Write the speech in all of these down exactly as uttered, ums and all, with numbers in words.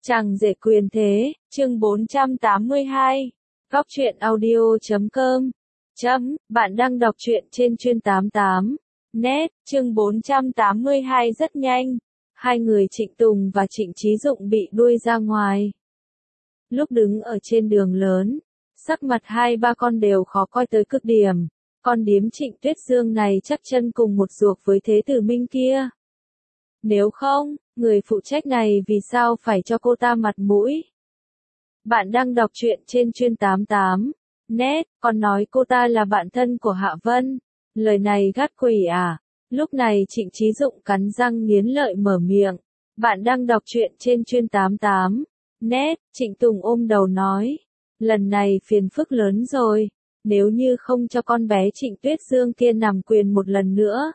Chàng rể quyền thế, chương bốn trăm tám mươi hai. Góc truyện audio chấm com. Chấm, bạn đang đọc truyện trên chuyên tám tám. Net, chương bốn trăm tám mươi hai rất nhanh. Hai người Trịnh Tùng và Trịnh Chí Dụng bị đuôi ra ngoài. Lúc đứng ở trên đường lớn, sắc mặt hai ba con đều khó coi tới cực điểm. Con điếm Trịnh Tuyết Dương này chắc chân cùng một ruột với Thế Tử Minh kia. Nếu không, người phụ trách này vì sao phải cho cô ta mặt mũi? Bạn đang đọc truyện trên chuyên tám tám. Net, còn nói cô ta là bạn thân của Hạ Vân. Lời này gắt quỷ à? Lúc này Trịnh Chí Dụng cắn răng nghiến lợi mở miệng. Bạn đang đọc truyện trên chuyên tám tám. Net, Trịnh Tùng ôm đầu nói. Lần này phiền phức lớn rồi. Nếu như không cho con bé Trịnh Tuyết Dương kia nằm quyền một lần nữa,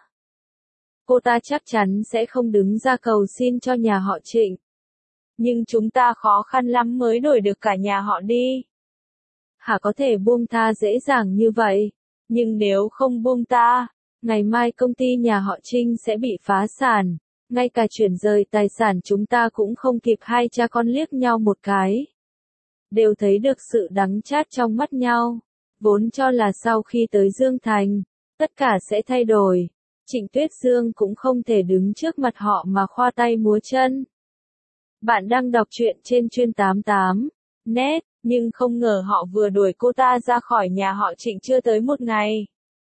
cô ta chắc chắn sẽ không đứng ra cầu xin cho nhà họ Trịnh. Nhưng chúng ta khó khăn lắm mới đổi được cả nhà họ đi. Hả, có thể buông tha dễ dàng như vậy? Nhưng nếu không buông ta, ngày mai công ty nhà họ Trinh sẽ bị phá sản. Ngay cả chuyển rời tài sản chúng ta cũng không kịp. Hai cha con liếc nhau một cái, đều thấy được sự đắng chát trong mắt nhau. Vốn cho là sau khi tới Dương Thành, tất cả sẽ thay đổi. Trịnh Tuyết Dương cũng không thể đứng trước mặt họ mà khoa tay múa chân. Bạn đang đọc truyện trên chuyên tám tám. Net, nhưng không ngờ họ vừa đuổi cô ta ra khỏi nhà họ Trịnh chưa tới một ngày,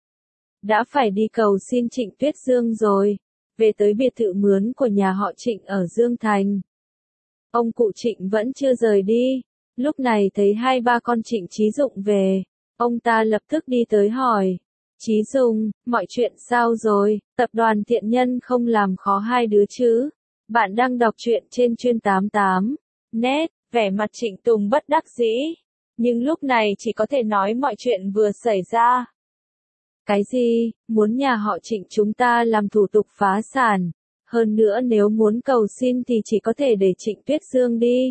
đã phải đi cầu xin Trịnh Tuyết Dương rồi. Về tới biệt thự mướn của nhà họ Trịnh ở Dương Thành, ông cụ Trịnh vẫn chưa rời đi. Lúc này thấy hai ba con Trịnh Chí Dụng về, ông ta lập tức đi tới hỏi. Chí Dung, mọi chuyện sao rồi? Tập đoàn Thiện Nhân không làm khó hai đứa chứ? Bạn đang đọc truyện trên chuyên tám tám. Net, vẻ mặt Trịnh Tùng bất đắc dĩ. Nhưng lúc này chỉ có thể nói mọi chuyện vừa xảy ra. Cái gì? Muốn nhà họ Trịnh chúng ta làm thủ tục phá sản. Hơn nữa nếu muốn cầu xin thì chỉ có thể để Trịnh Tuyết Dương đi.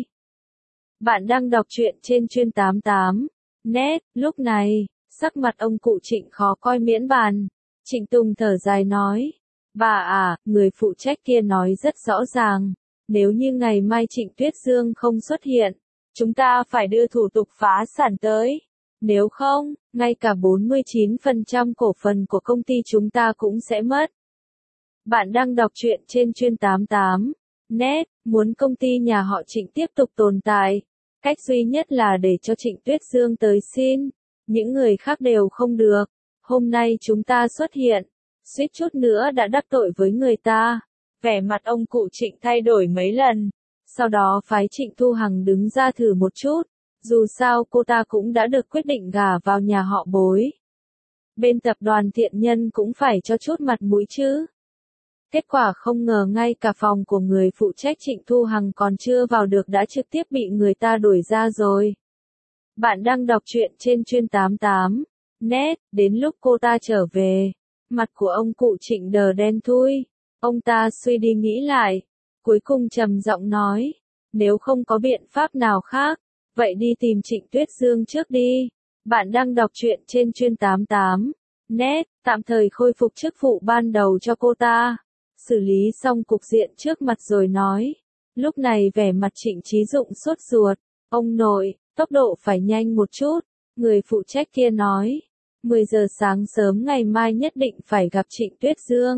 Bạn đang đọc truyện trên chuyên tám tám. Net, lúc này, sắc mặt ông cụ Trịnh khó coi miễn bàn. Trịnh Tùng thở dài nói. Bà à, người phụ trách kia nói rất rõ ràng. Nếu như ngày mai Trịnh Tuyết Dương không xuất hiện, chúng ta phải đưa thủ tục phá sản tới. Nếu không, ngay cả bốn mươi chín phần trăm cổ phần của công ty chúng ta cũng sẽ mất. Bạn đang đọc truyện trên chuyên tám tám. Net, muốn công ty nhà họ Trịnh tiếp tục tồn tại, cách duy nhất là để cho Trịnh Tuyết Dương tới xin. Những người khác đều không được. Hôm nay chúng ta xuất hiện, suýt chút nữa đã đắc tội với người ta. Vẻ mặt ông cụ Trịnh thay đổi mấy lần. Sau đó phái Trịnh Thu Hằng đứng ra thử một chút. Dù sao cô ta cũng đã được quyết định gả vào nhà họ Bối. Bên tập đoàn Thiện Nhân cũng phải cho chút mặt mũi chứ. Kết quả không ngờ ngay cả phòng của người phụ trách Trịnh Thu Hằng còn chưa vào được đã trực tiếp bị người ta đuổi ra rồi. Bạn đang đọc truyện trên chuyên tám tám. Net, đến lúc cô ta trở về, mặt của ông cụ Trịnh đờ đen thui. Ông ta suy đi nghĩ lại, cuối cùng trầm giọng nói, nếu không có biện pháp nào khác, vậy đi tìm Trịnh Tuyết Dương trước đi. Bạn đang đọc truyện trên chuyên tám tám. Net, tạm thời khôi phục chức vụ ban đầu cho cô ta. Xử lý xong cục diện trước mặt rồi nói. Lúc này vẻ mặt Trịnh Chí Dụng sốt ruột. Ông nội, tốc độ phải nhanh một chút. Người phụ trách kia nói. mười giờ sáng sớm ngày mai nhất định phải gặp Trịnh Tuyết Dương.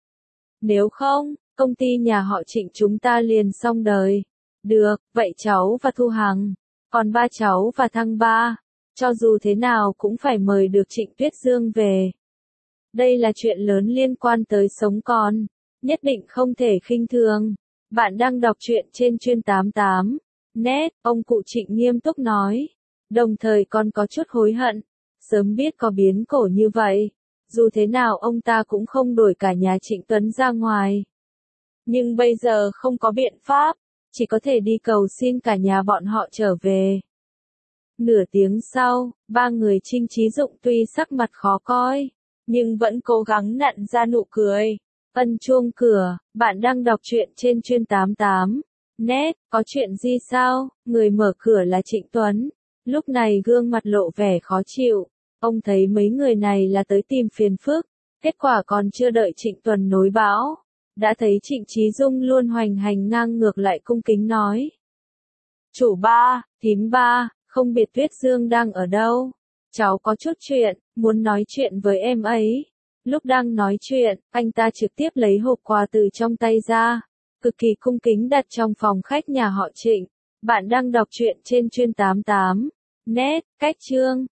Nếu không, công ty nhà họ Trịnh chúng ta liền xong đời. Được, vậy cháu và Thu Hằng, còn ba cháu và Thăng Ba, cho dù thế nào cũng phải mời được Trịnh Tuyết Dương về. Đây là chuyện lớn liên quan tới sống còn, nhất định không thể khinh thường. Bạn đang đọc truyện trên chuyên tám tám. Net, ông cụ Trịnh nghiêm túc nói. Đồng thời còn có chút hối hận. Sớm biết có biến cổ như vậy, dù thế nào ông ta cũng không đuổi cả nhà Trịnh Tuấn ra ngoài. Nhưng bây giờ không có biện pháp, chỉ có thể đi cầu xin cả nhà bọn họ trở về. Nửa tiếng sau, ba người Trịnh Chí Dụng tuy sắc mặt khó coi, nhưng vẫn cố gắng nặn ra nụ cười. Ân chuông cửa, bạn đang đọc truyện trên chuyên tám tám. Net, có chuyện gì sao? Người mở cửa là Trịnh Tuấn. Lúc này gương mặt lộ vẻ khó chịu. Ông thấy mấy người này là tới tìm phiền phức. Kết quả còn chưa đợi Trịnh Tuấn nối báo, đã thấy Trịnh Chí Dung luôn hoành hành ngang ngược lại cung kính nói. Chủ ba, thím ba, không biết Tuyết Dương đang ở đâu. Cháu có chút chuyện, muốn nói chuyện với em ấy. Lúc đang nói chuyện, anh ta trực tiếp lấy hộp quà từ trong tay ra, cực kỳ cung kính đặt trong phòng khách nhà họ Trịnh. Bạn đang đọc truyện trên chuyên tám tám net, cách chương.